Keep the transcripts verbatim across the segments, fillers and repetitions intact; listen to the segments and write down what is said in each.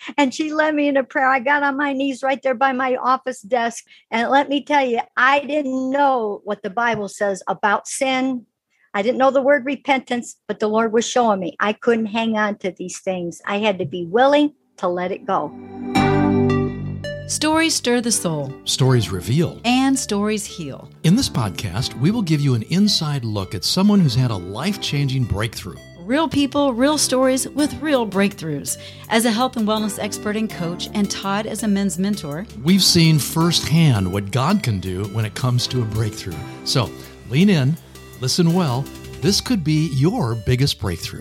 And she led me in a prayer. I got on my knees right there by my office desk. And let me tell you, I didn't know what the Bible says about sin. I didn't know the word repentance, but the Lord was showing me I couldn't hang on to these things. I had to be willing to let it go. Stories stir the soul. Stories reveal. And stories heal. In this podcast, we will give you an inside look at someone who's had a life-changing breakthrough. Real people, real stories with real breakthroughs. As a health and wellness expert and coach, and Todd as a men's mentor, we've seen firsthand what God can do when it comes to a breakthrough. So lean in, listen well. This could be your biggest breakthrough.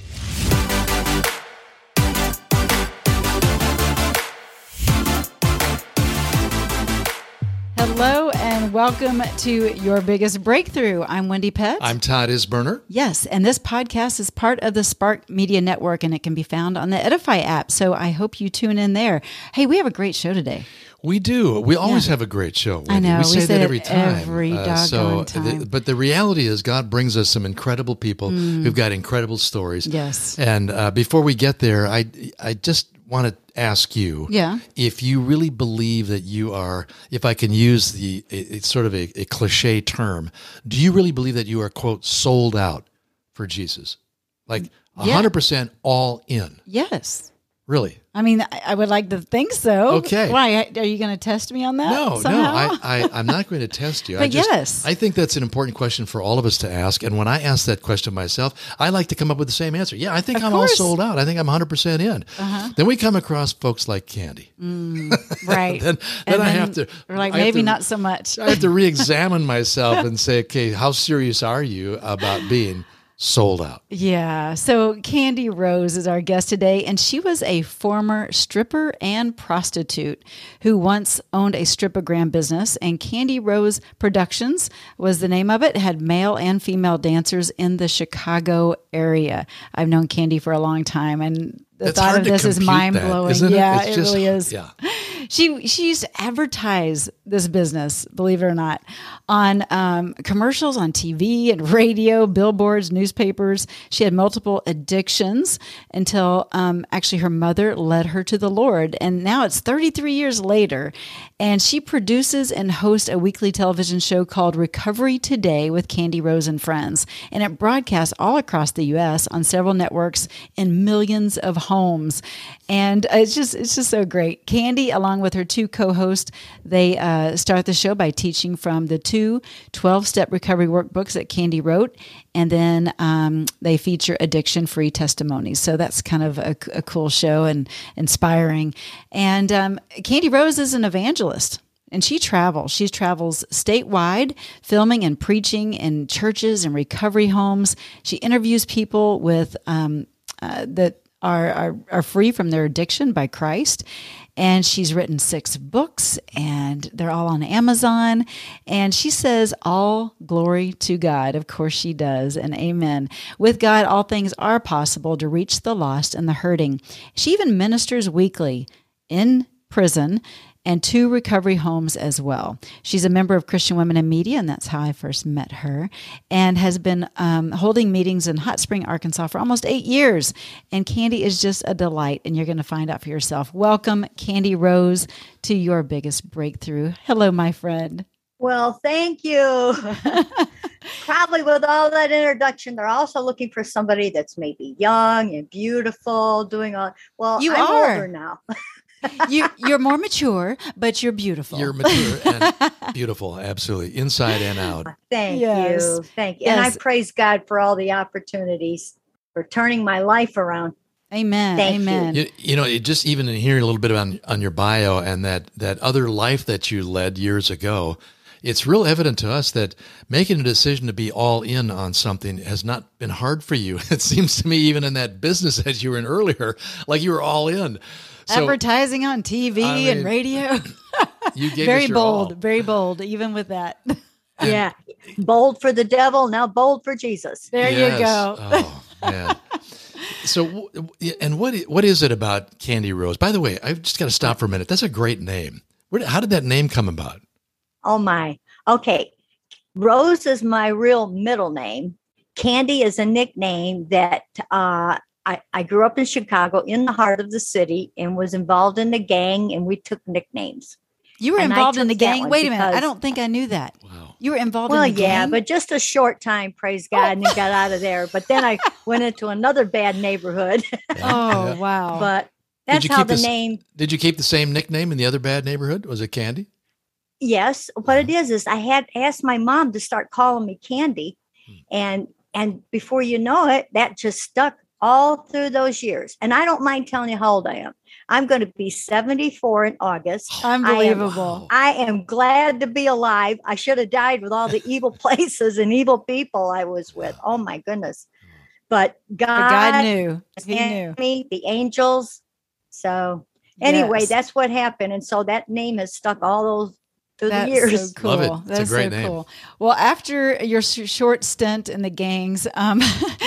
Hello and welcome to Your Biggest Breakthrough. I'm Wendy Pett. I'm Todd Isberner. Yes, and this podcast is part of the Spark Media Network, and it can be found on the Edify app, so I hope you tune in there. Hey, we have a great show today. We do. We always yeah. have a great show, Wendy. I know. We say, we say that it every time. Every doggone uh, so time. The, but the reality is God brings us some incredible people mm. who've got incredible stories. Yes. And uh, before we get there, I, I just want to ask you yeah. if you really believe that you are, if I can use the it's sort of a, a cliche term, do you really believe that you are, quote, sold out for Jesus? Like one hundred percent yeah. all in? Yes. Really? I mean, I would like to think so. Okay. Why? Are you going to test me on that? No, somehow? no, I, I, I'm not going to test you. But I just, yes. I think that's an important question for all of us to ask. And when I ask that question myself, I like to come up with the same answer. Yeah, I think of I'm course. all sold out. I think I'm one hundred percent in. Uh-huh. Then we come across folks like Candy. Mm, right. then then and I then have to. We're like, I have maybe to, not so much. I have to re-examine myself and say, okay, how serious are you about being sold out? Yeah. So Candy Rose is our guest today, and she was a former stripper and prostitute who once owned a stripogram business, and Candy Rose Productions was the name of it. It had male and female dancers in the Chicago area. I've known Candy for a long time, and the it's thought of this is mind blowing. Yeah, it, it just, really is. Yeah. She she used to advertise this business, believe it or not, on um, commercials on T V and radio, billboards, newspapers. She had multiple addictions until um, actually her mother led her to the Lord. And now it's thirty-three years later, and she produces and hosts a weekly television show called Recovery Today with Candy Rose and Friends. And it broadcasts all across the U S on several networks in millions of homes. And it's just it's just so great. Candy, along with her two co-hosts, they uh, start the show by teaching from the two twelve-step recovery workbooks that Candy wrote, and then um, they feature addiction-free testimonies. So that's kind of a, a cool show and inspiring. And um, Candy Rose is an evangelist. And she travels. She travels statewide, filming and preaching in churches and recovery homes. She interviews people with um, uh, that are, are are free from their addiction by Christ. And she's written six books, and they're all on Amazon. And she says, all glory to God. Of course she does, and amen. With God, all things are possible to reach the lost and the hurting. She even ministers weekly in prison and two recovery homes as well. She's a member of Christian Women in Media, and that's how I first met her, and has been um, holding meetings in Hot Spring, Arkansas for almost eight years. And Candy is just a delight, and you're going to find out for yourself. Welcome, Candy Rose, to Your Biggest Breakthrough. Hello, my friend. Well, thank you. Probably with all that introduction, they're also looking for somebody that's maybe young and beautiful, doing all, well, you I'm are. older now. you, you're more mature, but you're beautiful. You're mature and beautiful, absolutely, inside and out. Thank yes. you. Thank you. Yes. And I praise God for all the opportunities for turning my life around. Amen. Thank Amen. You. You, you know, it just even in hearing a little bit on, on your bio and that, that other life that you led years ago, it's real evident to us that making a decision to be all in on something has not been hard for you. It seems to me, even in that business that you were in earlier, like you were all in. So, advertising on T V I mean, and radio. You gave very us your bold, all. very bold, even with that. Yeah. Bold for the devil, now bold for Jesus. There yes. you go. Oh, man. So, and what what is it about Candy Rose? By the way, I've just got to stop for a minute. That's a great name. Where, how did that name come about? Oh, my. Okay. Rose is my real middle name. Candy is a nickname that uh, I, I grew up in Chicago in the heart of the city and was involved in the gang, and we took nicknames. You were And I involved in took the that gang? one Wait a minute. I because- don't think I knew that. Wow. You were involved Well, in the yeah, gang? but just a short time, praise God, and got out of there. But then I went into another bad neighborhood. Oh, Yeah. wow. But that's you how keep the this- name. Did you keep the same nickname in the other bad neighborhood? Was it Candy? Yes, what it is is I had asked my mom to start calling me Candy, Hmm. and and before you know it, that just stuck all through those years. And I don't mind telling you how old I am. I'm going to be seventy-four in August. Unbelievable. Wow. I am glad to be alive. I should have died with all the evil places and evil people I was with. Oh my goodness! But God, But God knew. He and knew. me, the angels. So anyway, Yes. that's what happened, and so that name has stuck all those through That's the years. so cool. Love it. It's a That's great so name. cool. Well, after your sh- short stint in the gangs, um,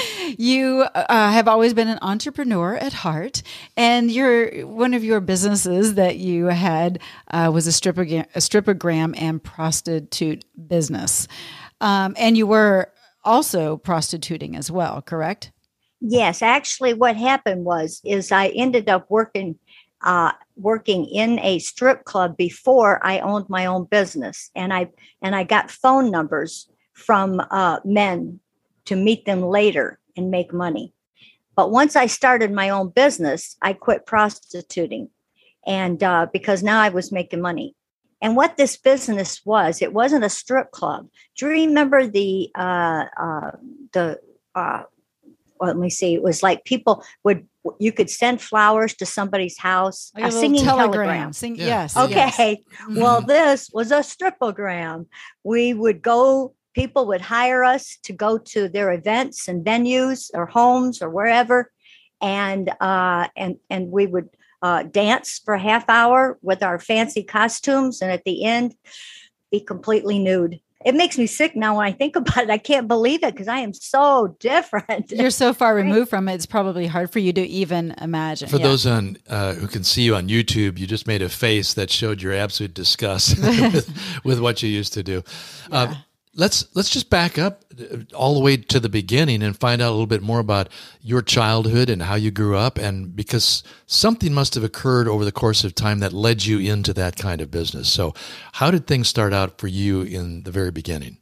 you uh, have always been an entrepreneur at heart, and your one of your businesses that you had uh, was a strippogram, a strippogram and prostitute business, um, and you were also prostituting as well, correct? Yes, actually, what happened was is I ended up working uh, working in a strip club before I owned my own business, and I and I got phone numbers from uh, men to meet them later and make money. But once I started my own business, I quit prostituting, and uh, because now I was making money. And what this business was, it wasn't a strip club. Do you remember the uh, uh, the uh, well, let me see. It was like people would, you could send flowers to somebody's house, Like a, a little singing telegram. telegram. Sing- Yeah. Yes. Okay. yes. Well, Mhm. this was a stripogram. We would go, people would hire us to go to their events and venues or homes or wherever. And, uh, and, and we would uh, dance for a half hour with our fancy costumes. And at the end, be completely nude. It makes me sick now when I think about it. I can't believe it because I am so different. You're so far removed from it, it's probably hard for you to even imagine. For Yeah. those on uh, who can see you on YouTube, you just made a face that showed your absolute disgust with, with what you used to do. Uh, let's let's just back up all the way to the beginning and find out a little bit more about your childhood and how you grew up, and because something must have occurred over the course of time that led you into that kind of business. So how did things start out for you in the very beginning?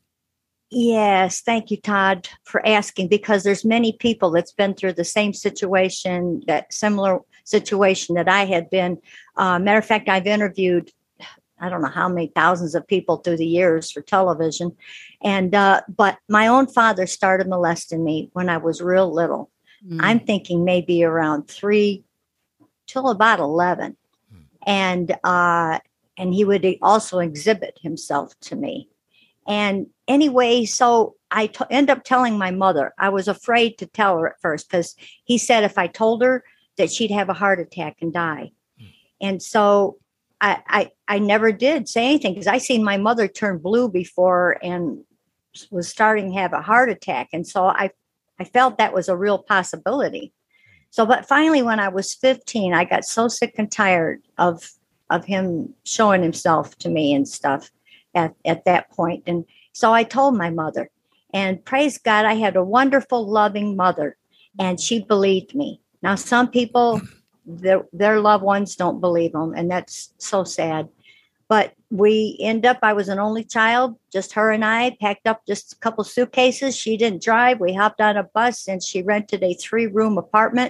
Yes, thank you, Todd, for asking, because there's many people that's been through the same situation, that similar situation that I had been. Uh, matter of fact, I've interviewed, I don't know how many thousands of people through the years for television. And, uh, but my own father started molesting me when I was real little. Mm. I'm thinking maybe around three till about eleven. And, uh, and he would also exhibit himself to me. And anyway, so I t- end up telling my mother. I was afraid to tell her at first because he said if I told her that she'd have a heart attack and die. And so I, I, I never did say anything because I seen my mother turn blue before and was starting to have a heart attack. And so I, I felt that was a real possibility. So, but finally, when I was fifteen, I got so sick and tired of, of him showing himself to me and stuff at, at that point. And so I told my mother, and praise God, I had a wonderful, loving mother, and she believed me. Now, some people, their, their loved ones don't believe them, and that's so sad. But we end up, I was an only child, just her and I, packed up just a couple suitcases. She didn't drive. We hopped on a bus, and she rented a three-room apartment,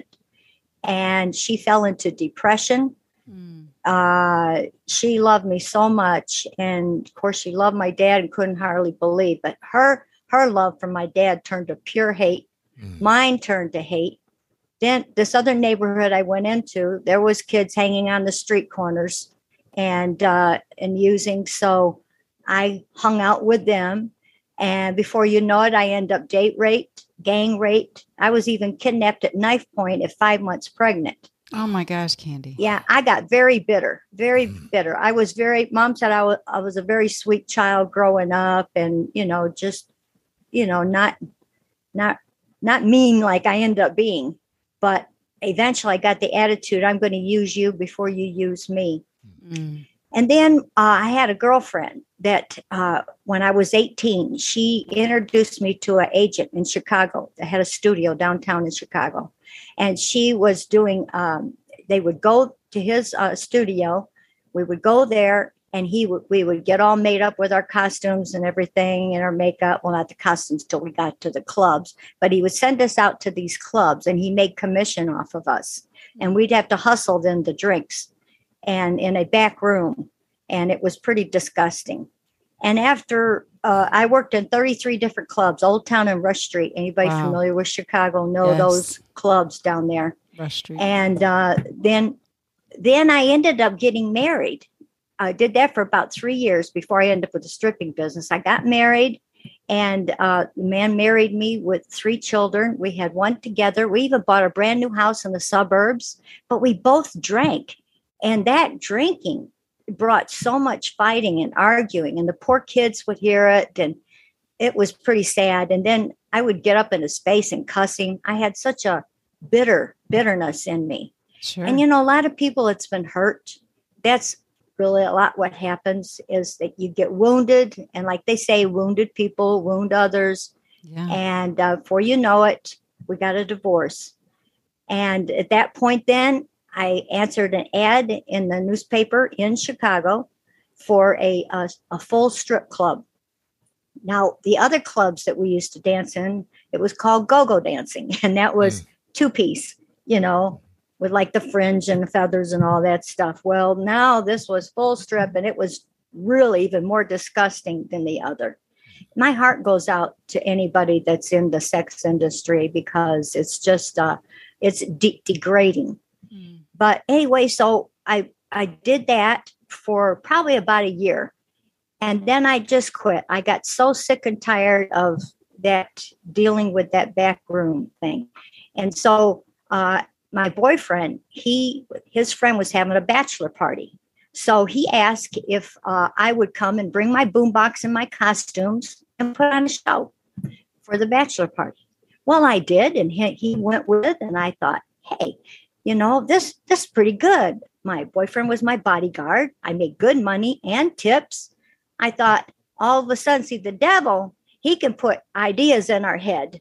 and she fell into depression. Mm. Uh, she loved me so much. And of course, she loved my dad and couldn't hardly believe, but her, her love for my dad turned to pure hate. Mm. Mine turned to hate. Then this other neighborhood I went into, there was kids hanging on the street corners and, uh, and using. So I hung out with them. And before you know it, I end up date raped, gang raped. I was even kidnapped at knife point at five months pregnant. Oh my gosh, Candy. Yeah, I got very bitter, very bitter. I was very, mom said I was, I was a very sweet child growing up and, you know, just, you know, not, not, not mean like I ended up being. But eventually I got the attitude, I'm going to use you before you use me. Mm. And then uh, I had a girlfriend that uh, when I was eighteen, she introduced me to an agent in Chicago that had a studio downtown in Chicago. And she was doing, um, they would go to his uh, studio. We would go there, and he would, we would get all made up with our costumes and everything and our makeup. Well, not the costumes till we got to the clubs, but he would send us out to these clubs, and he made commission off of us. And we'd have to hustle them the drinks and in a back room. And it was pretty disgusting. And after uh, I worked in thirty-three different clubs, Old Town and Rush Street. Anybody Wow. familiar with Chicago know Yes. those clubs down there. Rush Street. And uh, then, then I ended up getting married. I did that for about three years before I ended up with the stripping business. I got married, and uh, the man married me with three children. We had one together. We even bought a brand new house in the suburbs, but we both drank. And that drinking brought so much fighting and arguing, and the poor kids would hear it, and it was pretty sad. And then I would get up in his face and cussing. I had such a bitter bitterness in me. Sure. And, you know, a lot of people, it's been hurt. That's really a lot what happens is that you get wounded. And like they say, wounded people wound others. Yeah. And uh, before you know it, we got a divorce. And at that point, then I answered an ad in the newspaper in Chicago for a, a, a full strip club. Now, the other clubs that we used to dance in, it was called go-go dancing. And that was mm. two piece, you know, with like the fringe and the feathers and all that stuff. Well, now this was full strip, and it was really even more disgusting than the other. My heart goes out to anybody that's in the sex industry because it's just, uh, it's de- degrading. Mm. But anyway, so I, I did that for probably about a year. And then I just quit. I got so sick and tired of that, dealing with that back room thing. And so uh, my boyfriend, he, his friend was having a bachelor party. So he asked if uh, I would come and bring my boombox and my costumes and put on a show for the bachelor party. Well, I did. And he, he went with it. And I thought, hey, you know, this, this is pretty good. My boyfriend was my bodyguard. I made good money and tips. I thought, all of a sudden, see, the devil, he can put ideas in our head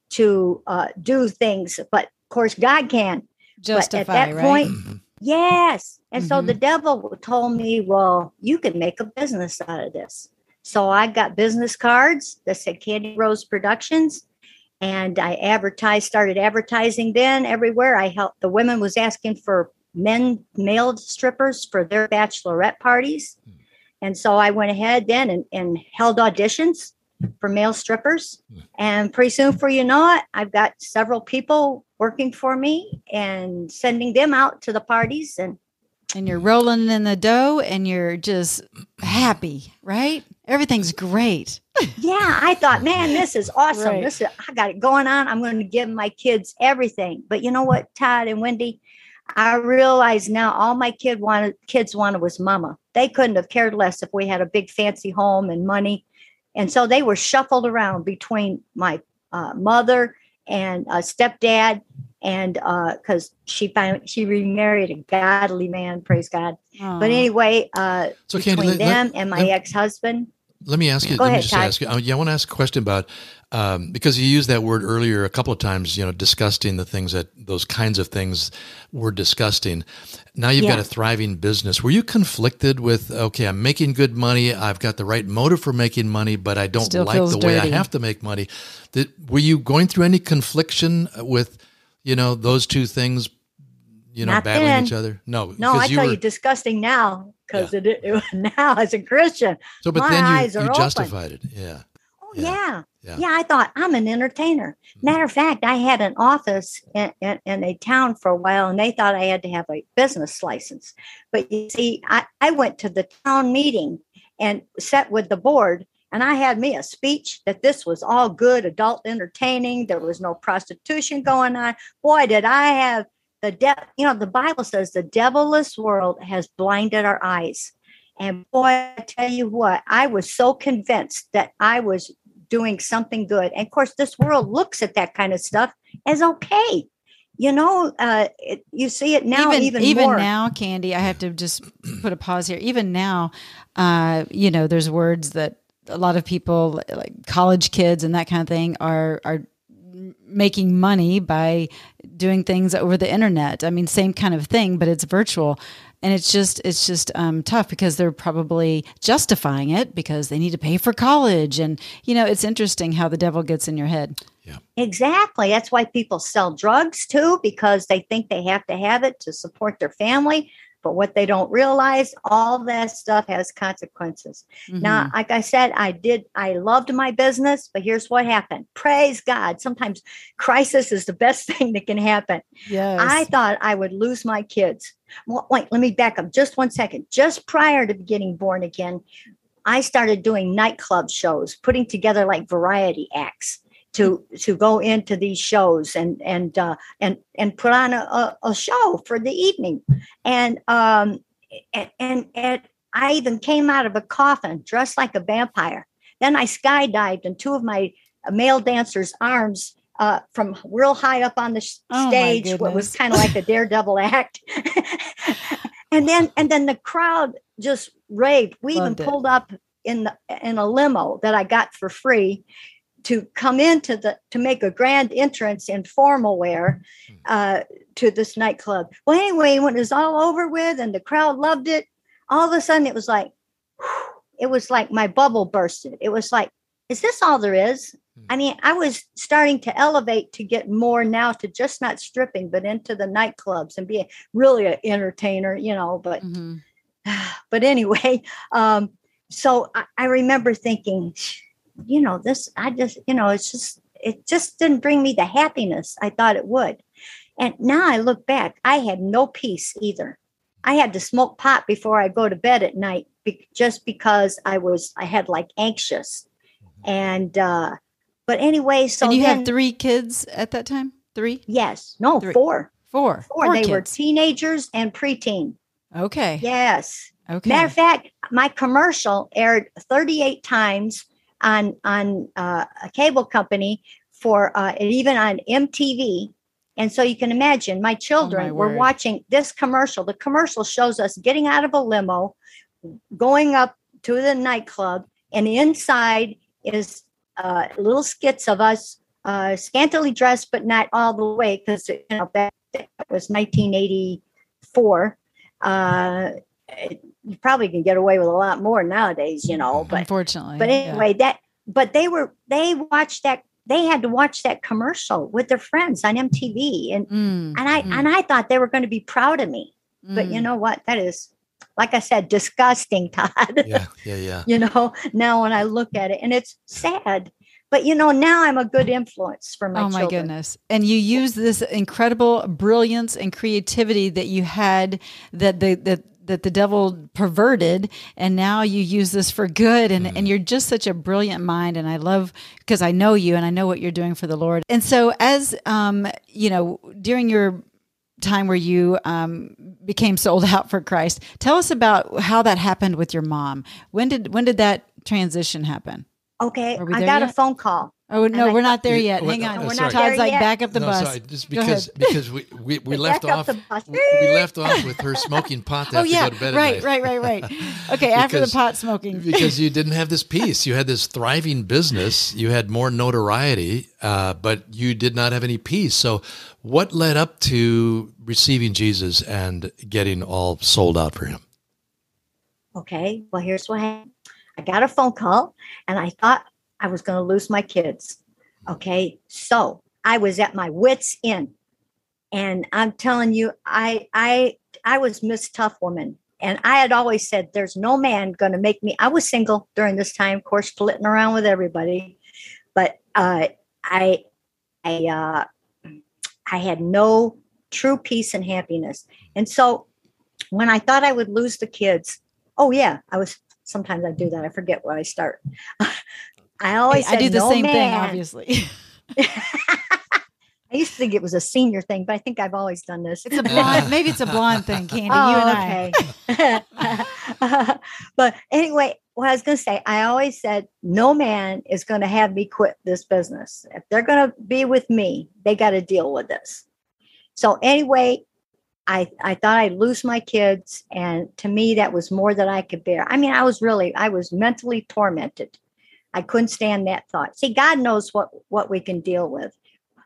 to uh, do things. But of course, God can. Justify, but at that right? point, yes. And Mm-hmm. so the devil told me, well, you can make a business out of this. So I got business cards that said Candy Rose Productions. And I advertised, started advertising then everywhere. I helped, the women was asking for men, male strippers for their bachelorette parties. And so I went ahead then and, and held auditions for male strippers. And pretty soon, for you know it, I've got several people working for me and sending them out to the parties. And and you're rolling in the dough and you're just happy, right? Everything's great. Yeah, I thought, man, this is awesome. Right. This is, I got it going on. I'm going to give my kids everything. But you know what, Todd and Wendy? I realize now all my kid wanted, kids wanted was mama. They couldn't have cared less if we had a big fancy home and money. And so they were shuffled around between my uh, mother and uh, stepdad. And because uh, she finally, she remarried a godly man, praise God. Aww. But anyway, uh, So, between Candy, let- them let- and my let- ex-husband. Let me ask you. Go let me ahead, just Todd. ask you. uh, Yeah, I want to ask a question about um, because you used that word earlier a couple of times. You know, disgusting, the things that those kinds of things were disgusting. Now you've Yeah. got a thriving business. Were you conflicted with? Okay, I'm making good money. I've got the right motive for making money, but I don't Still like feels the way I dirty. have to make money. Did, were you going through any confliction with, you know, those two things? You know, Not battling then. each other. No, No, I because tell were, you, disgusting now because it, it now as a Christian. So, but my then eyes you, are you open. justified it. Yeah. Oh, Yeah. yeah. Yeah. yeah. I thought I'm an entertainer. Matter of fact, I had an office in, in, in a town for a while, and they thought I had to have a business license. But you see, I, I went to the town meeting and sat with the board, and I had me a speech that this was all good adult entertaining. There was no prostitution going on. Boy, did I have the de- you know, the Bible says the devilish world has blinded our eyes. And boy, I tell you what, I was so convinced that I was doing something good. And of course, this world looks at that kind of stuff as okay. You know, uh, it, you see it now even, even, even more. now, Candy, I have to just put a pause here. Even now, uh, you know, there's words that a lot of people, like college kids and that kind of thing, are are making money by doing things over the internet. I mean, same kind of thing, but it's virtual. And it's just, it's just um, tough because they're probably justifying it because they need to pay for college. And, you know, it's interesting how the devil gets in your head. Yeah, exactly. That's why people sell drugs too, because they think they have to have it to support their family. But what they don't realize, all that stuff has consequences. Mm-hmm. Now, like I said, I did, I loved my business, but here's what happened. Praise God. Sometimes crisis is the best thing that can happen. Yes. I thought I would lose my kids. Well, wait, let me back up just one second. Just prior to getting born again, I started doing nightclub shows, putting together like variety acts to to go into these shows and and uh, and and put on a, a show for the evening, and um and, and and I even came out of a coffin dressed like a vampire. Then I skydived in two of my male dancers' arms uh, from real high up on the stage. Oh, what was kind of like a daredevil act, and then and then the crowd just raved. We Loved even it. pulled up in the in a limo that I got for free to come into the, to make a grand entrance in formal wear uh, to this nightclub. Well, anyway, when it was all over with and the crowd loved it, all of a sudden it was like, whew, it was like my bubble bursted. It was like, is this all there is? I mean, I was starting to elevate to get more now to just not stripping, but into the nightclubs and be a, really an entertainer, you know, but, Mm-hmm. but anyway, um, so I, I remember thinking, you know, this, I just, you know, it's just, it just didn't bring me the happiness I thought it would. And now I look back, I had no peace either. I had to smoke pot before I go to bed at night be- just because I was, I had like anxious. And, uh, but anyway, so and you then, had three kids at that time? Three? yes, no, Three. four, Four. four. They kids. were teenagers and preteen. Okay. Yes. Okay. Matter of fact, my commercial aired thirty-eight times on on uh, a cable company for uh, and even on M T V. And so you can imagine my children Oh, my were word. watching this commercial. The commercial shows us getting out of a limo, going up to the nightclub, and inside is uh, little skits of us uh, scantily dressed, but not all the way, because you know that, that was nineteen eighty-four. Uh, you probably can get away with a lot more nowadays, you know, but Unfortunately. but anyway, yeah. that, but they were, they watched that, they had to watch that commercial with their friends on M T V. And, Mm, and I, mm, and I thought they were going to be proud of me, but you mm. know what? That is, like I said, disgusting, Todd. yeah, yeah, yeah. You know, now when I look at it, and it's sad, but you know, now I'm a good influence for my Oh my children. goodness. And you use this incredible brilliance and creativity that you had that the that that the devil perverted, and now you use this for good, and, and you're just such a brilliant mind, and I love, because I know you and I know what you're doing for the Lord. And so as um you know, during your time where you um became sold out for Christ, tell us about how that happened with your mom. When did when did that transition happen? Okay, Are we I there got a yet? phone call. Oh no, And I we're thought- not there You- yet. well, Hang no, on. no, We're not sorry. there Todd's like, yet. back up the no, bus. sorry, just Go because ahead. because we we, we left Back up off the bus. we, we left off with her smoking pot to Oh have yeah, to go to bed right, at night. right, right, right. Okay, after the Because- pot smoking. because you didn't have this peace. You had this thriving business. You had more notoriety, uh, but you did not have any peace. So what led up to receiving Jesus and getting all sold out for him? Okay, well, here's what happened. I got a phone call and I thought I was going to lose my kids. Okay, so I was at my wits' end. And I'm telling you, I I I was Miss Tough Woman. And I had always said, there's no man going to make me. I was single during this time, of course, flitting around with everybody. But uh, I I uh, I had no true peace and happiness. And so when I thought I would lose the kids, oh yeah, I was. Sometimes I do that. I forget where I start. I always Hey, I said, do the no same thing, man. obviously. I used to think it was a senior thing, but I think I've always done this. It's a blonde, maybe it's a blonde thing, Candy. Oh, you and I. okay. But anyway, what I was going to say, I always said, no man is going to have me quit this business. If they're going to be with me, they got to deal with this. So anyway, I, I thought I'd lose my kids. And to me, that was more than I could bear. I mean, I was really, I was mentally tormented. I couldn't stand that thought. See, God knows what, what we can deal with.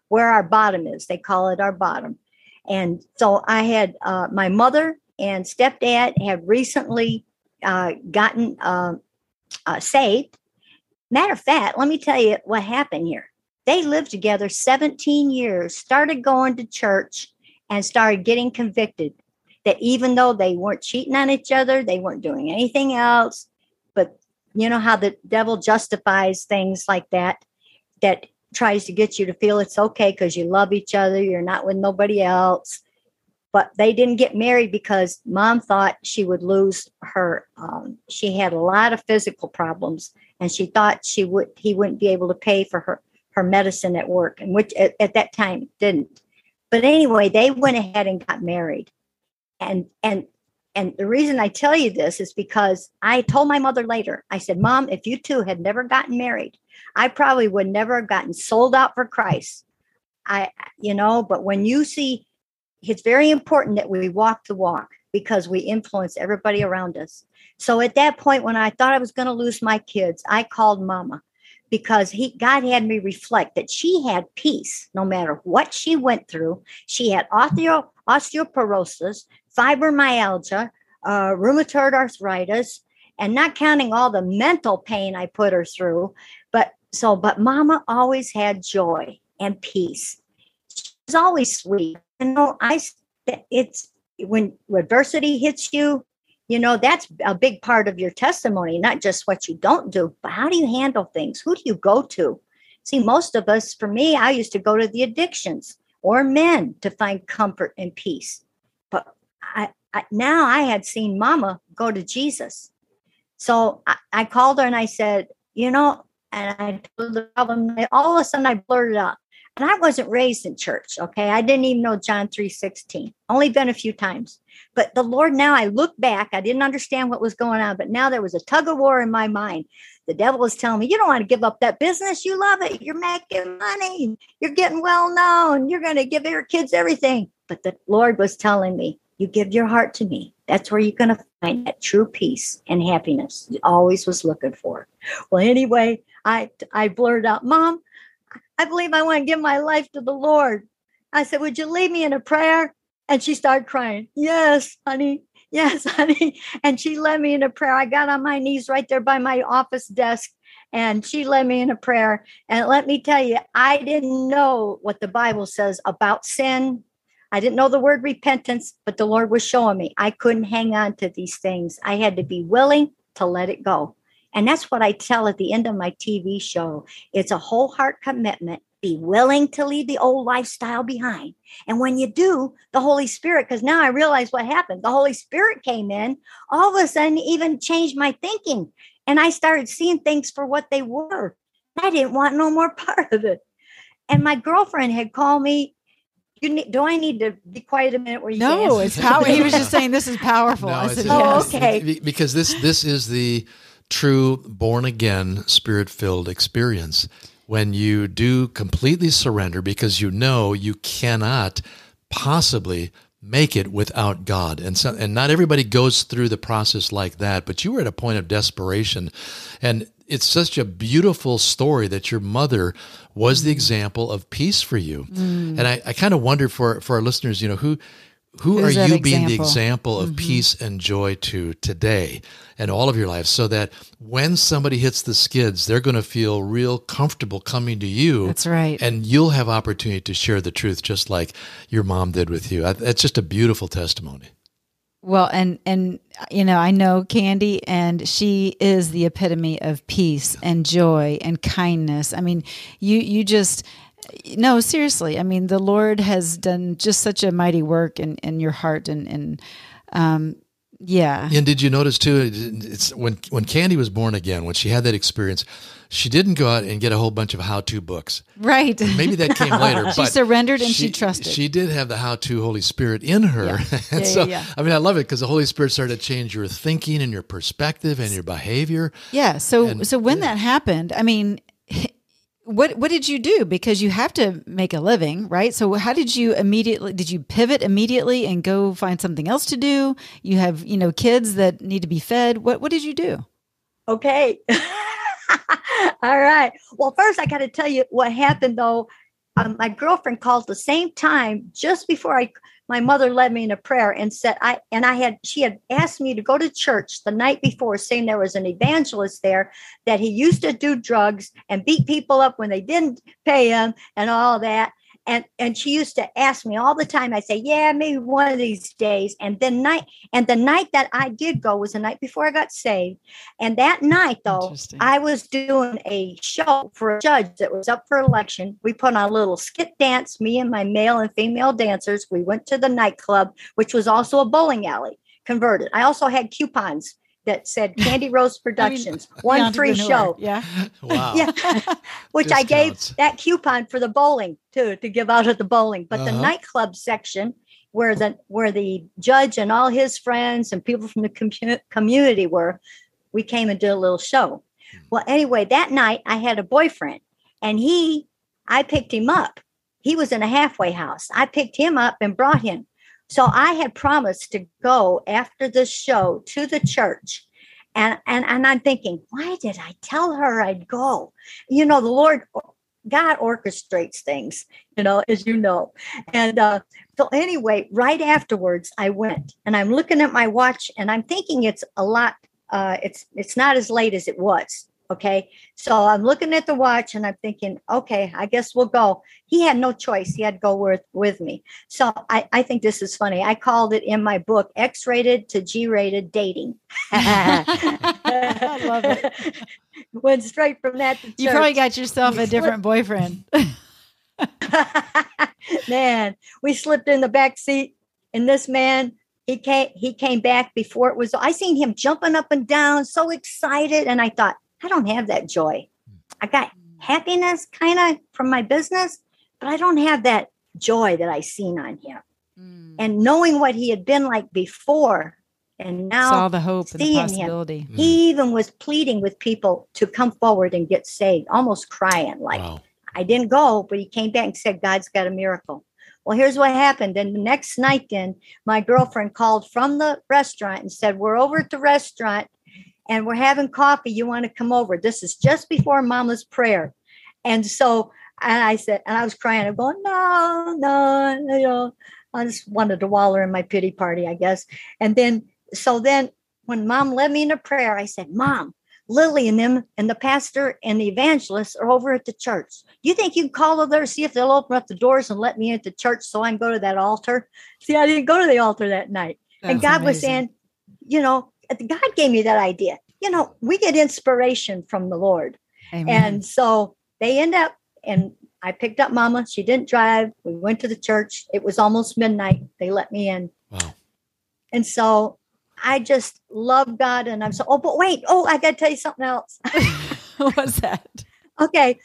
where our bottom is. They call it our bottom. And so I had uh, my mother and stepdad had recently uh, gotten uh, uh, saved. Matter of fact, let me tell you what happened here. They lived together seventeen years, started going to church, and started getting convicted that even though they weren't cheating on each other, they weren't doing anything else. But you know how the devil justifies things like that, that tries to get you to feel it's okay because you love each other, you're not with nobody else. But they didn't get married because mom thought she would lose her. Um, she had a lot of physical problems, and she thought she would he wouldn't be able to pay for her, her medicine at work, and which at, at that time didn't. But anyway, they went ahead and got married. And and and the reason I tell you this is because I told my mother later, I said, Mom, if you two had never gotten married, I probably would never have gotten sold out for Christ. I, you know, but when you see, it's very important that we walk the walk because we influence everybody around us. So at that point, when I thought I was going to lose my kids, I called Mama because he, God had me reflect that she had peace no matter what she went through. She had osteo, osteoporosis, fibromyalgia, uh, rheumatoid arthritis, and not counting all the mental pain I put her through. But so, but Mama always had joy and peace. She was always sweet. You know, I, it's when adversity hits you, you know, that's a big part of your testimony, not just what you don't do, but how do you handle things? Who do you go to? See, most of us, for me, I used to go to the addictions or men to find comfort and peace. But I, I now I had seen Mama go to Jesus. So I, I called her and I said, you know, and I told her the problem. All of a sudden I blurted out. And I wasn't raised in church, okay? I didn't even know John three sixteen. Only been a few times. But the Lord, now I look back, I didn't understand what was going on, but now there was a tug of war in my mind. The devil was telling me, you don't want to give up that business. You love it. You're making money. You're getting well known. You're going to give your kids everything. But the Lord was telling me, you give your heart to me. That's where you're going to find that true peace and happiness you always was looking for. Well, anyway, I, I blurted out, Mom, I believe I want to give my life to the Lord. I said, would you lead me in a prayer? And she started crying. Yes, honey. Yes, honey. And she led me in a prayer. I got on my knees right there by my office desk, and she led me in a prayer. And let me tell you, I didn't know what the Bible says about sin. I didn't know the word repentance, but the Lord was showing me I couldn't hang on to these things. I had to be willing to let it go. And that's what I tell at the end of my T V show. It's a whole heart commitment. Be willing to leave the old lifestyle behind. And when you do, the Holy Spirit, because now I realize what happened. The Holy Spirit came in, all of a sudden even changed my thinking. And I started seeing things for what they were. I didn't want no more part of it. And my girlfriend had called me. You need, do I need to be quiet a minute? Where you no, it's power. He was just saying this is powerful. No, I said, oh, yes. okay. Because this this is the true born again, spirit filled experience. When you do completely surrender because you know you cannot possibly make it without God. And so, and not everybody goes through the process like that, but you were at a point of desperation. And it's such a beautiful story that your mother was the example of peace for you. Mm. And I, I kind of wonder for, for our listeners, you know, who who Who's are you example? being the example of mm-hmm. peace and joy to today and all of your life, so that when somebody hits the skids, they're going to feel real comfortable coming to you. That's right. And you'll have opportunity to share the truth just like your mom did with you. It's just a beautiful testimony. Well, and, and, you know, I know Candy, and she is the epitome of peace and joy and kindness. I mean, you, you just, no, seriously. I mean, the Lord has done just such a mighty work in, in your heart. And, and, um, yeah. And did you notice too, it's when, when Candy was born again, when she had that experience, she didn't go out and get a whole bunch of how-to books. Right. Maybe that came later. She but surrendered and she, she trusted. She did have the how-to Holy Spirit in her. Yeah. and yeah, so, yeah, yeah. I mean, I love it because the Holy Spirit started to change your thinking and your perspective and your behavior. Yeah. So, and, so when yeah. that happened, I mean, what, what did you do? Because you have to make a living, right? So how did you immediately, did you pivot immediately and go find something else to do? You have, you know, kids that need to be fed. What, what did you do? Okay. All right. Well, first I got to tell you what happened though. um, my girlfriend called the same time just before I my mother led me in a prayer and said I and I had she had asked me to go to church the night before, saying there was an evangelist there that he used to do drugs and beat people up when they didn't pay him and all that. And and she used to ask me all the time. I say, yeah, maybe one of these days. And then night and the night that I did go was the night before I got saved. And that night, though, I was doing a show for a judge that was up for election. We put on a little skit dance, me and my male and female dancers. We went to the nightclub, which was also a bowling alley, converted. I also had coupons that said Candy Rose Productions, I mean, one free show. Yeah. Wow. Yeah. Which I gave that coupon for the bowling too, to give out at the bowling. But uh-huh. the nightclub section where the where the judge and all his friends and people from the com- community were, we came and did a little show. Well, anyway, that night I had a boyfriend, and he, I picked him up. He was in a halfway house. I picked him up and brought him. So I had promised to go after the show to the church. And, and, and I'm thinking, why did I tell her I'd go? You know, the Lord, God orchestrates things, you know, as you know. And uh, so anyway, right afterwards, I went, and I'm looking at my watch, and I'm thinking it's a lot. Uh, it's it's not as late as it was. Okay. So I'm looking at the watch, and I'm thinking, okay, I guess we'll go. He had no choice. He had to go with, with me. So I, I think this is funny. I called it in my book, X-rated to G-rated dating. I love it. Went straight from that to church. You probably got yourself we a different slipped. boyfriend. Man, we slipped in the back seat, and this man, he came, he came back before it was, I seen him jumping up and down, so excited. And I thought, I don't have that joy. I got happiness kind of from my business, but I don't have that joy that I seen on him. Mm. And knowing what he had been like before, and now saw the hope and the possibility. Him, mm. He even was pleading with people to come forward and get saved, almost crying like, wow. I didn't go, but he came back and said, God's got a miracle. Well, here's what happened. And the next night then, my girlfriend called from the restaurant and said, we're over at the restaurant and we're having coffee. You want to come over? This is just before Mama's prayer. And so, and I said, and I was crying. I'm going, no, no, you know, I just wanted to waller in my pity party, I guess. And then, so then when Mom led me into prayer, I said, Mom, Lily and them and the pastor and the evangelist are over at the church. You think you can call over there, see if they'll open up the doors and let me into church so I can go to that altar? See, I didn't go to the altar that night. That's and God amazing. Was saying, you know, God gave me that idea. You know, we get inspiration from the Lord. Amen. And so they end up, and I picked up Mama. She didn't drive. We went to the church. It was almost midnight. They let me in. Wow. And so I just love God. And I'm so, oh, but wait. Oh, I got to tell you something else. What's that? Okay.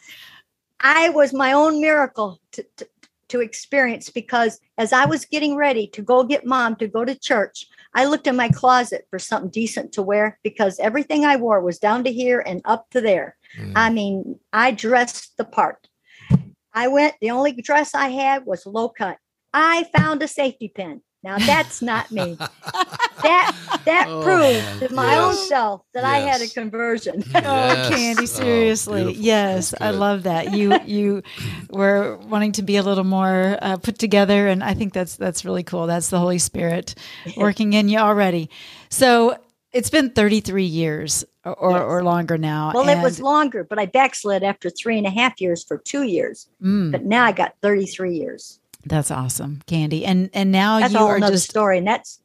I was my own miracle to, to, to experience, because as I was getting ready to go get Mom to go to church, I looked in my closet for something decent to wear, because everything I wore was down to here and up to there. Mm. I mean, I dressed the part. I went, the only dress I had was low cut. I found a safety pin. Now that's not me. That that oh, proved man. to my yes. own self that yes. I had a conversion. Yes. Oh, Candy, seriously. Oh, yes, I love that. You you were wanting to be a little more uh, put together, and I think that's that's really cool. That's the Holy Spirit working in you already. So it's been thirty-three years or, yes. or longer now. Well, and it was longer, but I backslid after three and a half years for two years. Mm. But now I got thirty-three years. That's awesome, Candy. And and now that's you a whole are nother just story. And that's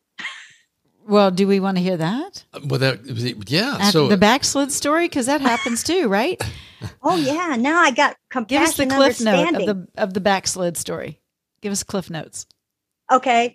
well. Do we want to hear that? Uh, well, that yeah. After so the backslid story, because that happens too, right? Oh yeah. Now I got compassion. Give us the cliff note of the of the backslid story. Give us cliff notes. Okay.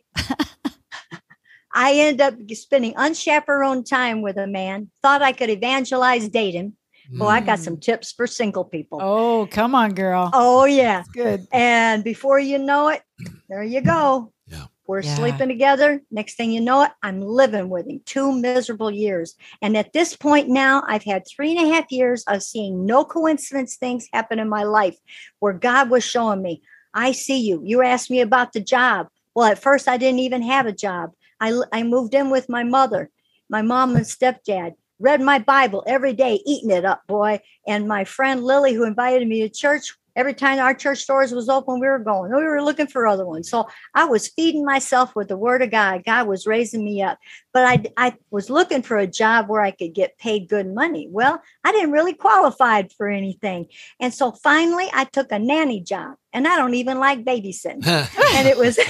I ended up spending unchaperoned time with a man. Thought I could evangelize, date him. Well, I got some tips for single people. Oh, come on, girl. Oh, yeah. That's good. And before you know it, there you go. Yeah. We're yeah. sleeping together. Next thing you know it, I'm living with him. Two miserable years. And at this point now, I've had three and a half years of seeing no coincidence things happen in my life where God was showing me, I see you. You asked me about the job. Well, at first, I didn't even have a job. I, I moved in with my mother, my mom and stepdad. Read my Bible every day, eating it up, boy. And my friend Lily, who invited me to church, Every time our church stores was open, we were going. We were looking for other ones. So I was feeding myself with the word of God. God was raising me up. But I, I was looking for a job where I could get paid good money. Well, I didn't really qualify for anything. And so finally, I took a nanny job. And I don't even like babysitting. And it was...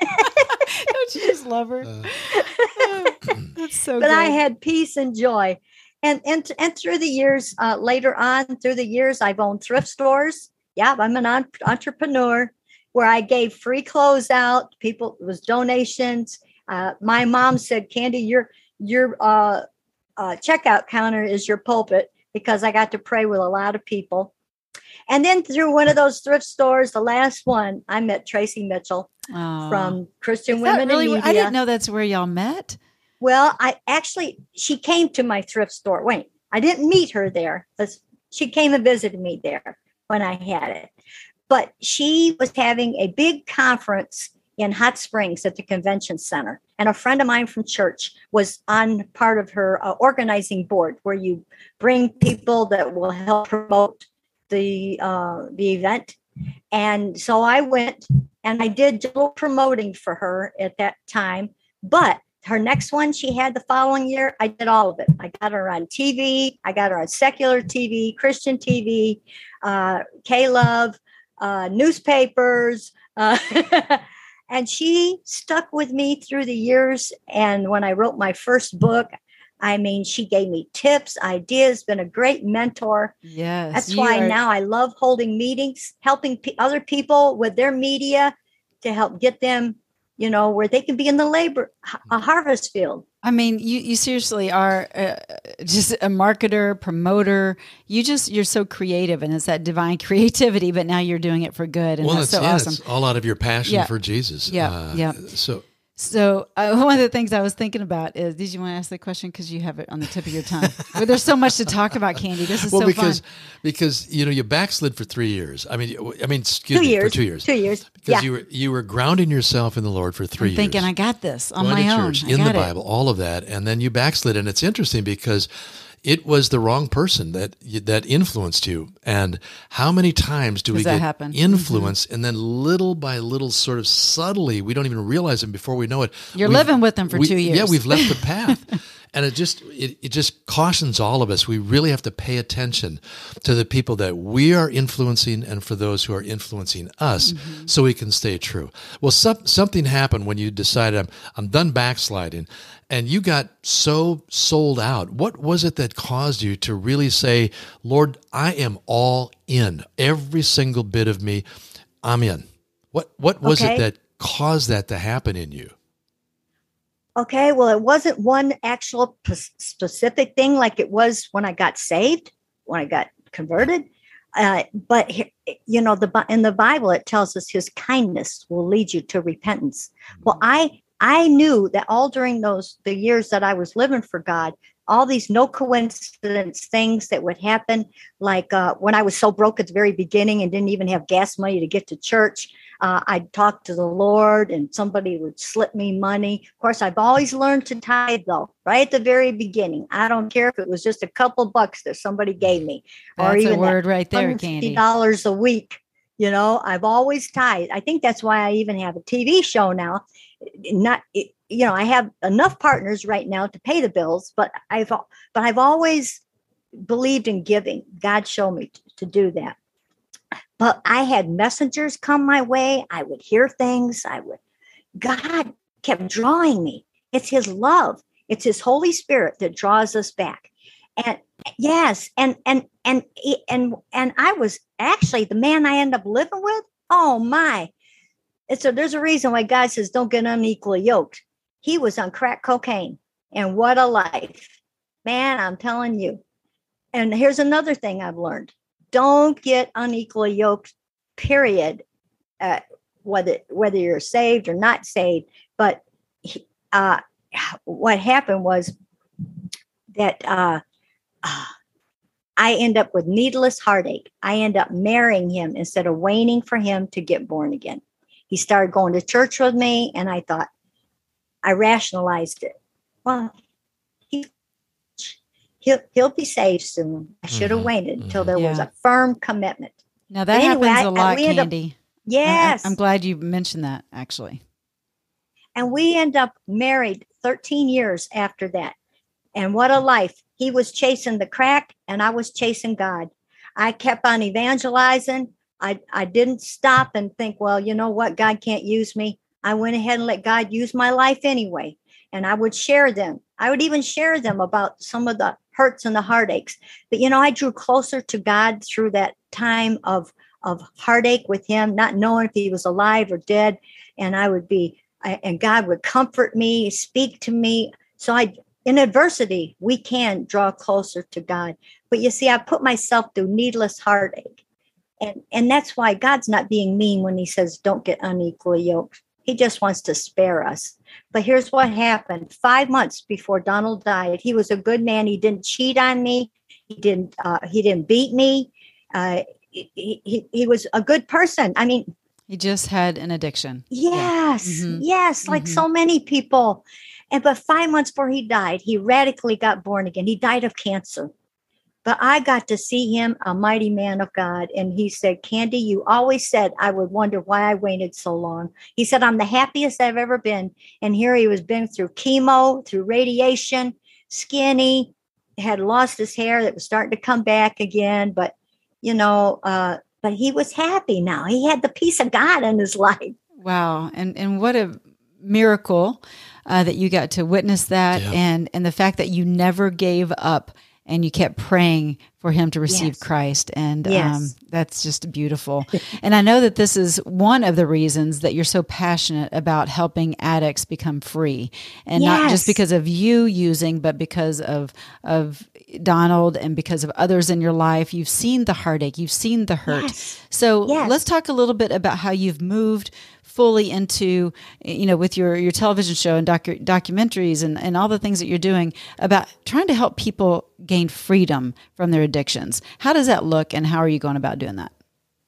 Don't you just love her? Uh, That's so But good. I had peace and joy. And, and, and through the years, uh, later on, through the years, I've owned thrift stores. Yeah, I'm an on- entrepreneur where I gave free clothes out. People, it was donations. Uh, my mom said, Candy, your your uh, uh, checkout counter is your pulpit, because I got to pray with a lot of people. And then through one of those thrift stores, the last one, I met Tracy Mitchell Oh. from Christian Is that Women really, in Media. I didn't know that's where y'all met. Well, I actually, she came to my thrift store. Wait, I didn't meet her there. She came and visited me there when I had it. But she was having a big conference in Hot Springs at the convention center. And a friend of mine from church was on part of her uh, organizing board, where you bring people that will help promote the uh, the event. And so I went and I did a little promoting for her at that time. But her next one she had the following year, I did all of it. I got her on T V. I got her on secular T V, Christian T V, uh, K-Love, uh, newspapers. Uh, and she stuck with me through the years. And when I wrote my first book, I mean, she gave me tips, ideas, been a great mentor. Yes. That's you why are- now I love holding meetings, helping p- other people with their media to help get them, you know, where they can be in the labor, a harvest field. I mean, you, you seriously are uh, just a marketer, promoter. You just, you're so creative, and it's that divine creativity, but now you're doing it for good. And Well, that's it's, so yeah, awesome. it's all out of your passion Yeah. for Jesus. Yeah, Uh, yeah. So So uh, one of the things I was thinking about is, did you want to ask the question? Because you have it on the tip of your tongue. Well, there's so much to talk about, Candy. This is well, so because fun. because you know you backslid for three years. I mean, I mean, excuse Two me, years. for two years. Two years. Because Yeah. you were you were grounding yourself in the Lord for three I'm thinking, years. I got this on Going my to own. church, I in the got it. Bible, all of that, and then you backslid, and it's interesting because it was the wrong person that that influenced you. And how many times do we Does that get happen? influence, and then little by little, sort of subtly, we don't even realize it before we know it. You're we've- living with them for we- two years. Yeah, we've left the path. And it just it, it just cautions all of us. We really have to pay attention to the people that we are influencing, and for those who are influencing us, Mm-hmm. so we can stay true. Well, some, something happened when you decided I'm I'm done backsliding, and you got so sold out. What was it that caused you to really say, Lord, I am all in. Every single bit of me, I'm in. What what was Okay. it that caused that to happen in you? Okay, well, it wasn't one actual p- specific thing like it was when I got saved, when I got converted. Uh, but he- you know, the Bi- in the Bible it tells us His kindness will lead you to repentance. Well, I I knew that all during those the years that I was living for God, all these no coincidence things that would happen, like uh, when I was so broke at the very beginning and didn't even have gas money to get to church. Uh, I'd talk to the Lord and somebody would slip me money. Of course, I've always learned to tithe, though, right at the very beginning. I don't care if it was just a couple bucks that somebody gave me, or That's even a word right there, $150 Candy. a week. You know, I've always tithed. I think that's why I even have a T V show now. Not, you know, I have enough partners right now to pay the bills, but I've, but I've always believed in giving. God showed me to, to do that. But I had messengers come my way. I would hear things. I would, God kept drawing me. It's His love. It's His Holy Spirit that draws us back. And yes, and and and and and I was actually the man I ended up living with. Oh my! It's a, there's a reason why God says don't get unequally yoked. He was on crack cocaine, and what a life, man! I'm telling you. And here's another thing I've learned. Don't get unequally yoked, period, uh, whether whether you're saved or not saved. But uh, what happened was that uh, uh, I end up with needless heartache. I end up marrying him instead of waiting for him to get born again. He started going to church with me, and I thought, I rationalized it. Well, he He'll, he'll be saved soon. I should have Mhm, waited until there was Yeah. a firm commitment. Now that But anyway, happens I- a lot, we end up- Candy. Yes. I, I'm glad you mentioned that, actually. And we end up married thirteen years after that. And what a life. He was chasing the crack and I was chasing God. I kept on evangelizing. I, I didn't stop and think, well, you know what? God can't use me. I went ahead and let God use my life anyway. And I would share them. I would even share them about some of the hurts and the heartaches. But, you know, I drew closer to God through that time of, of heartache with him, not knowing if he was alive or dead. And I would be, and God would comfort me, speak to me. So I, in adversity, we can draw closer to God. But you see, I put myself through needless heartache. And, and that's why God's not being mean when he says, don't get unequally yoked. He just wants to spare us. But here's what happened. Five months before Donald died, he was a good man. He didn't cheat on me. He didn't, uh, he didn't beat me. Uh, he, he, he was a good person. I mean, He just had an addiction. yes, Yeah. Mm-hmm. yes, like Mm-hmm. so many people. And but five months before he died, he radically got born again. He died of cancer. But I got to see him, a mighty man of God. And he said, Candy, you always said I would wonder why I waited so long. He said, I'm the happiest I've ever been. And here he was been through chemo, through radiation, skinny, had lost his hair that was starting to come back again. But, you know, uh, but he was happy now. He had the peace of God in his life. Wow. And and what a miracle uh, that you got to witness that. Yeah. And, and the fact that you never gave up and you kept praying for him to receive Yes. Christ. And Yes. um, that's just beautiful. And I know that this is one of the reasons that you're so passionate about helping addicts become free. And not Yes. just because of you using, but because of, of Donald and because of others in your life. You've seen the heartache, you've seen the hurt. Yes. So Yes. let's talk a little bit about how you've moved fully into, you know, with your, your television show and docu- documentaries and, and all the things that you're doing about trying to help people gain freedom from their addictions. How does that look and how are you going about doing that?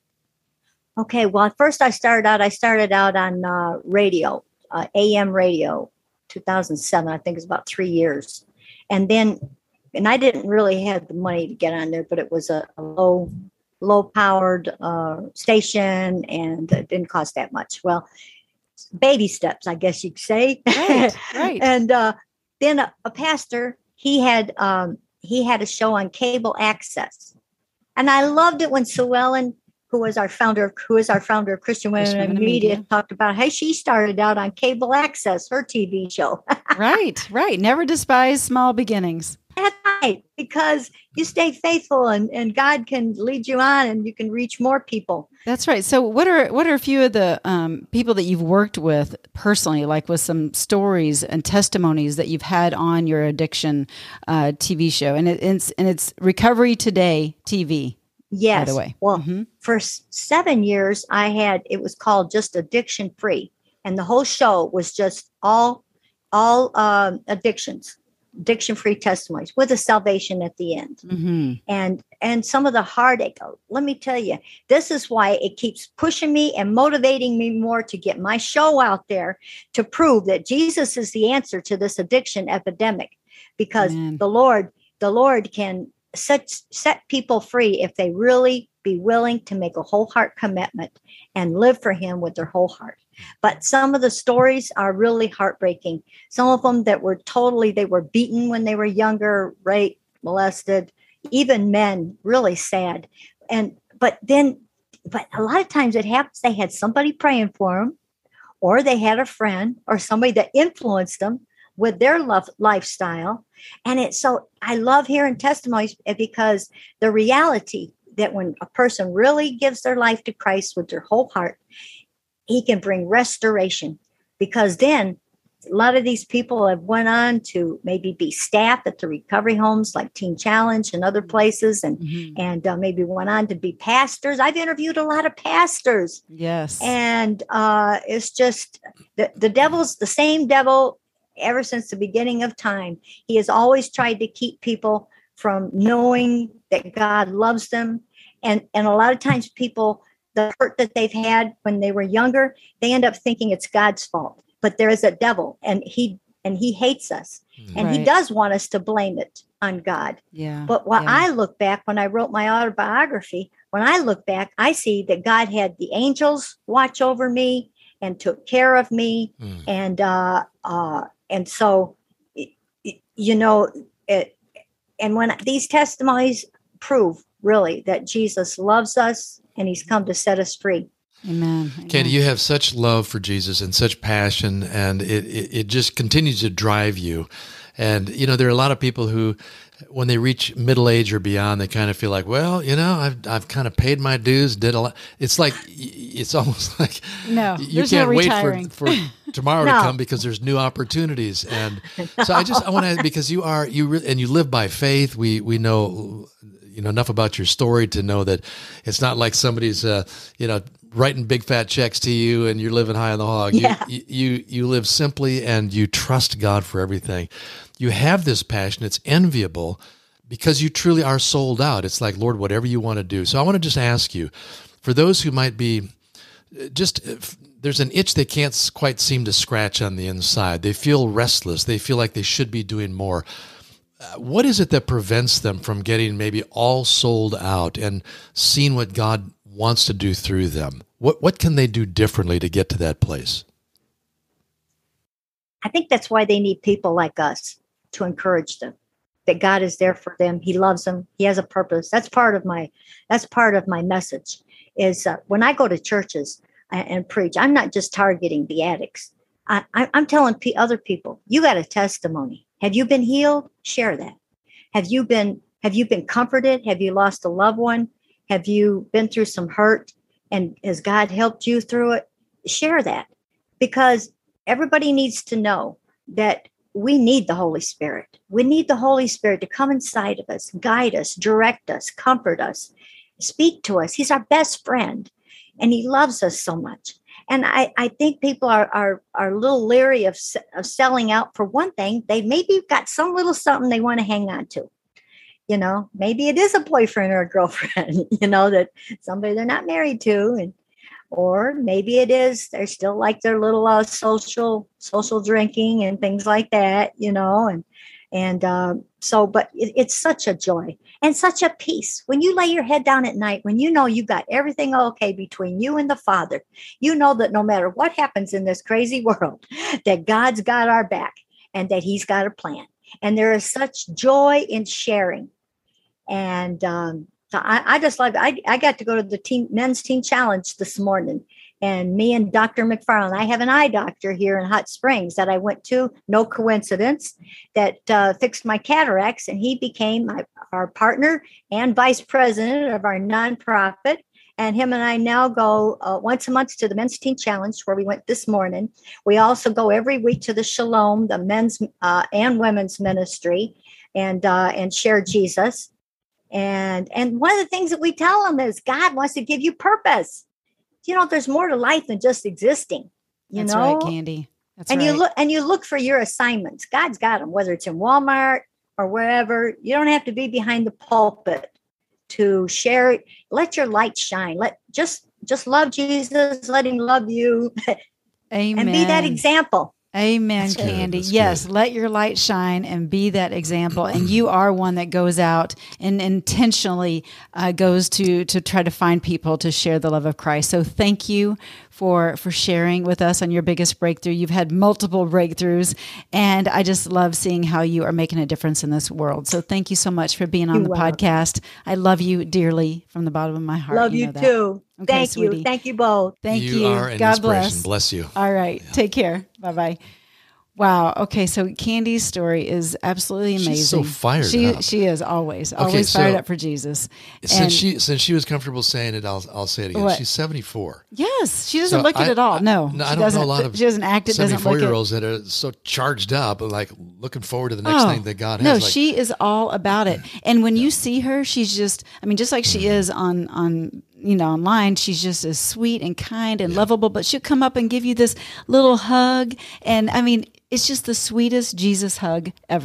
Okay, well, at first I started out, I started out on uh, radio, uh, A M radio, two thousand seven, I think it's about three years. And then, and I didn't really have the money to get on there, but it was a, a low, low powered uh, station and it didn't cost that much. Well, baby steps, I guess you could say. Right, right. And uh, then a, a pastor, he had, um, he had a show on cable access. And I loved it when Sue Ellen, who was our founder, who is our founder of Christian Women Christian in Women in Media, Media. talked about how she started out on cable access, her T V show. Right, right. Never despise small beginnings. That's right, because you stay faithful and, and God can lead you on and you can reach more people. That's right. So what are what are a few of the um, people that you've worked with personally, like with some stories and testimonies that you've had on your addiction uh, T V show? And it, it's and it's Recovery Today T V. Yes. By the way. Well, Mhm. for s- seven years, I had, it was called just Addiction Free. And the whole show was just all, all um, addictions, addiction free testimonies with a salvation at the end. Mm-hmm. And, and some of the heartache, oh, let me tell you, this is why it keeps pushing me and motivating me more to get my show out there to prove that Jesus is the answer to this addiction epidemic, because Amen. the Lord, the Lord can set, set people free if they really be willing to make a whole heart commitment and live for him with their whole heart. But some of the stories are really heartbreaking. Some of them that were totally, they were beaten when they were younger, raped, molested, even men, really sad. And, but then, but a lot of times it happens, they had somebody praying for them, or they had a friend or somebody that influenced them with their love lifestyle. And it's so, I love hearing testimonies because the reality that when a person really gives their life to Christ with their whole heart, he can bring restoration. Because then a lot of these people have went on to maybe be staff at the recovery homes like Teen Challenge and other places, and Mm-hmm. and uh, maybe went on to be pastors. I've interviewed a lot of pastors. Yes. And uh, it's just the, the devil's the same devil ever since the beginning of time. He has always tried to keep people from knowing that God loves them. And, and a lot of times people, the hurt that they've had when they were younger, they end up thinking it's God's fault. But there is a devil, and he and he hates us. And Right. he does want us to blame it on God. Yeah. But when yeah. I look back, when I wrote my autobiography, when I look back, I see that God had the angels watch over me and took care of me. Mm. And, uh, uh, and so, you know, it, and when these testimonies prove really that Jesus loves us and he's come to set us free. Amen. Candy, Amen. you have such love for Jesus and such passion, and it, it, it just continues to drive you. And, you know, there are a lot of people who, when they reach middle age or beyond, they kind of feel like, well, you know, I've I've kind of paid my dues, did a lot. It's like, it's almost like No, you there's no can't wait retiring. for, for tomorrow No. to come because there's new opportunities. And so I just, I want to, because you are, you re- and you live by faith. We, we know, you know, enough about your story to know that it's not like somebody's, uh, you know, writing big fat checks to you and you're living high on the hog. Yeah. You, you, you live simply and you trust God for everything. You have this passion. It's enviable because you truly are sold out. It's like, Lord, whatever you want to do. So I want to just ask you, for those who might be just, there's an itch they can't quite seem to scratch on the inside. They feel restless. They feel like they should be doing more. Uh, what is it that prevents them from getting maybe all sold out and seeing what God wants to do through them? What what can they do differently to get to that place? I think that's why they need people like us to encourage them, that God is there for them. He loves them. He has a purpose. That's part of my, that's part of my message is uh, when I go to churches and, and preach, I'm not just targeting the addicts. I, I, I'm telling p- other people, you got a testimony. Have you been healed? Share that. Have you been, have you been comforted? Have you lost a loved one? Have you been through some hurt and has God helped you through it? Share that, because everybody needs to know that we need the Holy Spirit. We need the Holy Spirit to come inside of us, guide us, direct us, comfort us, speak to us. He's our best friend and he loves us so much. And I, I think people are, are, are a little leery of, of selling out. For one thing, they maybe got some little something they want to hang on to. You know, maybe it is a boyfriend or a girlfriend, you know, that somebody they're not married to. And or maybe it is they're still like their little uh, social social drinking and things like that, you know, and and um, so but it, it's such a joy and such a peace when you lay your head down at night, when you know you got everything okay between you and the Father. You know that no matter what happens in this crazy world, that God's got our back and that he's got a plan. And there is such joy in sharing. And um, so I, I just love it. I, I got to go to the team, men's team challenge this morning. And me and Doctor McFarland, I have an eye doctor here in Hot Springs that I went to, no coincidence, that uh, fixed my cataracts. And he became my, our partner and vice president of our nonprofit. And him and I now go uh, once a month to the men's team challenge, where we went this morning. We also go every week to the Shalom, the men's uh, and women's ministry, and uh, and share Jesus. And and one of the things that we tell them is God wants to give you purpose. You know, there's more to life than just existing. You That's know, right, Candy. That's and right. you look and you look for your assignments. God's got them, whether it's in Walmart or wherever. You don't have to be behind the pulpit to share it. Let your light shine. Let just just love Jesus. Let him love you, Amen. and be that example. Amen, That's good. Candy. That's Yes, good. let your light shine and be that example. And you are one that goes out and intentionally uh, goes to to try to find people to share the love of Christ. So thank you for for sharing with us on your biggest breakthrough. You've had multiple breakthroughs, and I just love seeing how you are making a difference in this world. So thank you so much for being on You're the welcome. podcast. I love you dearly from the bottom of my heart. Love you you, know that. too. Okay, Thank sweetie. you. Thank you both. Thank you. you are an God inspiration. bless. Bless you. All right. Take care. Bye-bye. Wow. Okay. So Candy's story is absolutely amazing. She's so fired she, up. She is always, Okay, always so fired up for Jesus. Since And- she since she was comfortable saying it, I'll I'll say it again. What? She's seventy-four. Yes. She doesn't So look it I- at all. I- No. no, I she don't know doesn't, a lot of She doesn't act it, doesn't seventy-four look year it. olds that are so charged up and like looking forward to the next Oh, thing that God has. No, like, she is all about it. And when you see her, she's just, I mean, just like she is on, on, you know, online, she's just as sweet and kind and lovable, but she'll come up and give you this little hug. And I mean, it's just the sweetest Jesus hug ever.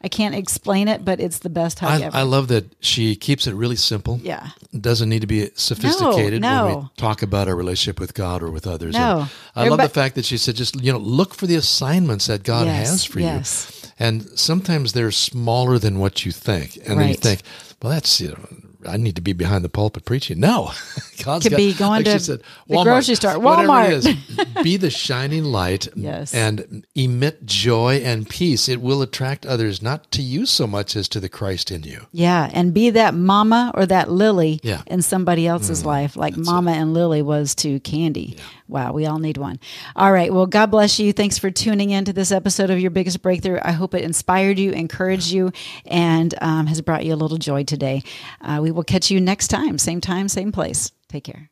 I can't explain it, but it's the best hug I, ever. I love that she keeps it really simple. Yeah. It doesn't need to be sophisticated No, when no. we talk about our relationship with God or with others. No. And I love Everybody- the fact that she said, just, you know, look for the assignments that God Yes, has for yes. you. And sometimes they're smaller than what you think. And then you Right. think, well, that's, you know, I need to be behind the pulpit preaching. No. God's Could got, be going like to she said, the Walmart, grocery store, whatever Walmart. it is, be the shining light Yes. and emit joy and peace. It will attract others, not to you so much as to the Christ in you. Yeah, and be that mama or that Lily Yeah. in somebody else's life, like Mama and Lily was to Candy. Wow, we all need one. All right, well, God bless you. Thanks for tuning in to this episode of Your Biggest Breakthrough. I hope it inspired you, encouraged you, and um, has brought you a little joy today. Uh, we will catch you next time, same time, same place. Take care.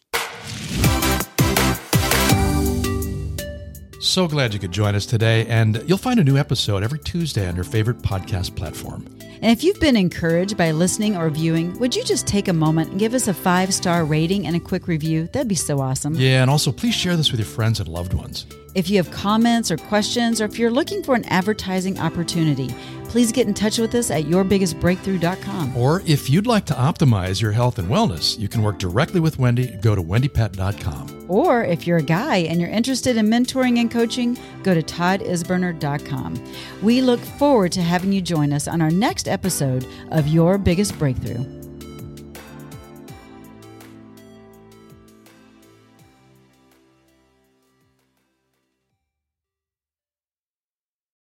So glad you could join us today, and you'll find a new episode every Tuesday on your favorite podcast platform. And if you've been encouraged by listening or viewing, would you just take a moment and give us a five-star rating and a quick review? That'd be so awesome. Yeah, and also please share this with your friends and loved ones. If you have comments or questions, or if you're looking for an advertising opportunity, please get in touch with us at your biggest breakthrough dot com. Or if you'd like to optimize your health and wellness, you can work directly with Wendy. Go to wendy pet dot com. Or if you're a guy and you're interested in mentoring and coaching, go to todd isberner dot com. We look forward to having you join us on our next episode of Your Biggest Breakthrough.